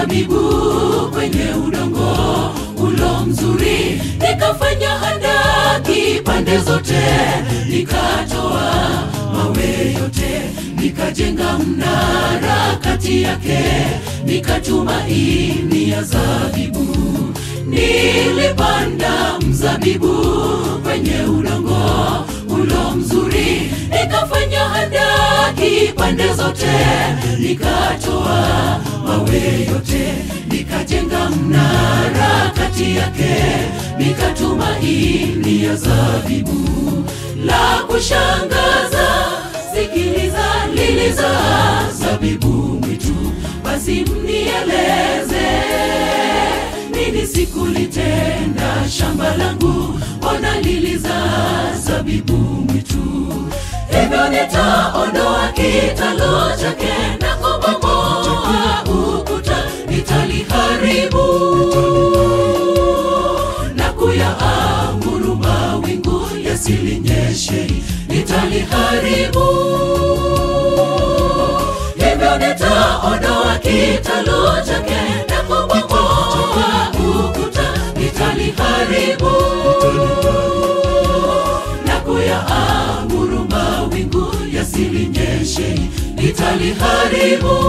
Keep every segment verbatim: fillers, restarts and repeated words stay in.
mzabibu kwenye udongo ulo mzuri, nikafanya handaki pande zote, nikatoa mawe yote, nikajenga mnara kati yake, nikatumaini ya zabibu. Nilipanda mzabibu kwenye udongo ulo mzuri, nikafanya handaki pande zote, nikatoa mawe yote, nikajenga mnara kati yake, nikatumaini ya zabibu. La kushangaza, sikiliza, lilizaa zabibu mwitu. Basi mnieleze, nini sikulitenda shamba langu, ona lilizaa zabibu mwitu. Hivyo nitaondoa kitalo chake na kubomoa ukuta, nitaliharibu na kuyaamuru mawingu yasilinyeshe, nitaliharibu. Hivyo nitaondoa kitalo chake na kubomoa ukuta, nitaliharibu na kuyaamuru mawingu yasilinyeshe, nitaliharibu.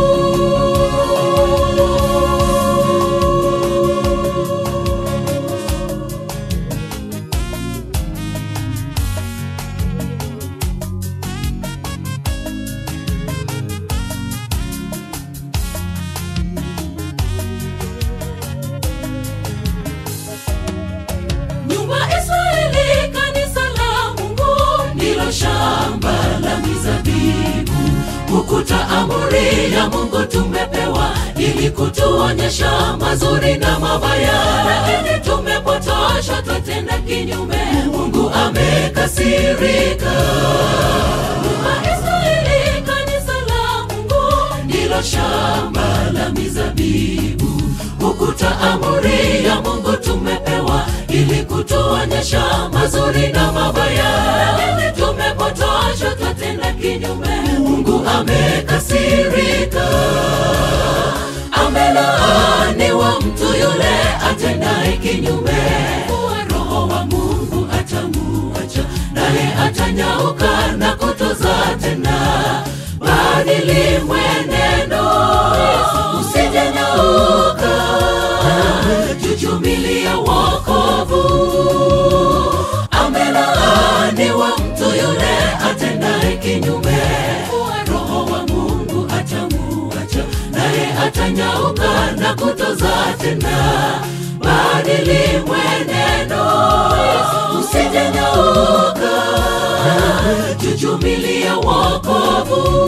Shamba la mizabibu, ukuta amri ya Mungu tumepewa ili kutuonyesha mazuri na mabaya, lakini tumepotosha, twatenda kinyume. Mungu amekasirika. Nyumba Israeli, kanisa la Mungu, ndilo shamba la mizabibu, ukuta amri ya Mungu tumepewa ili kutuonyesha mazuri na mabaya, lakini tumepotosha, twatenda kinyume. Mungu amekasirika. Amelaaniwa mtu yule atendaye kinyume, kwa Roho wa Mungu atamuacha, naye atanyauka na kutoza tena. Badili mwenendo, usijenyauka, jujumilia wokovu. Amelaaniwa mtu yule atendaye kinyume, kwa Roho wa Mungu atamuacha, naye atanyauka na kutoza tena. Badili mwenendo, usijenyauka, jujumilia wokovu.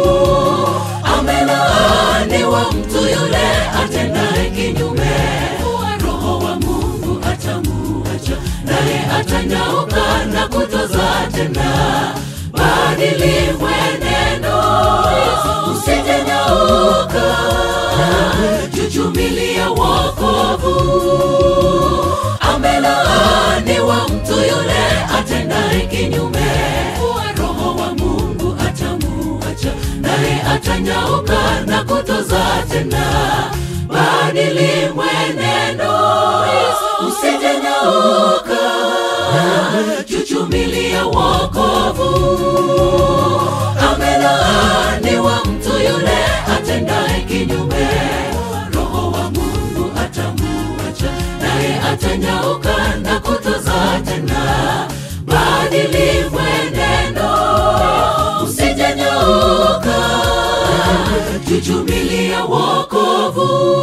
Amelaaniwa mtu yule atendaye kinyume, kwa Roho wa Mungu atamuacha, naye atanyauka na kutoza tena. Badili mwenendo, usijenyauka, jujumilia wokovu. Amelaaniwa mtu yule atendaye kinyume, kwa Roho wa Mungu atamuacha, naye atanyauka na kutoza tena. Badili mwenendo, usijenyauka, jujumilia wokovu. Amelaaniwa mtu yule atendaye kinyume, Roho wa Mungu atamuacha, naye atanyauka na kutoza tena. Badili mwenendo, usijenyauka, jujumilia wokovu.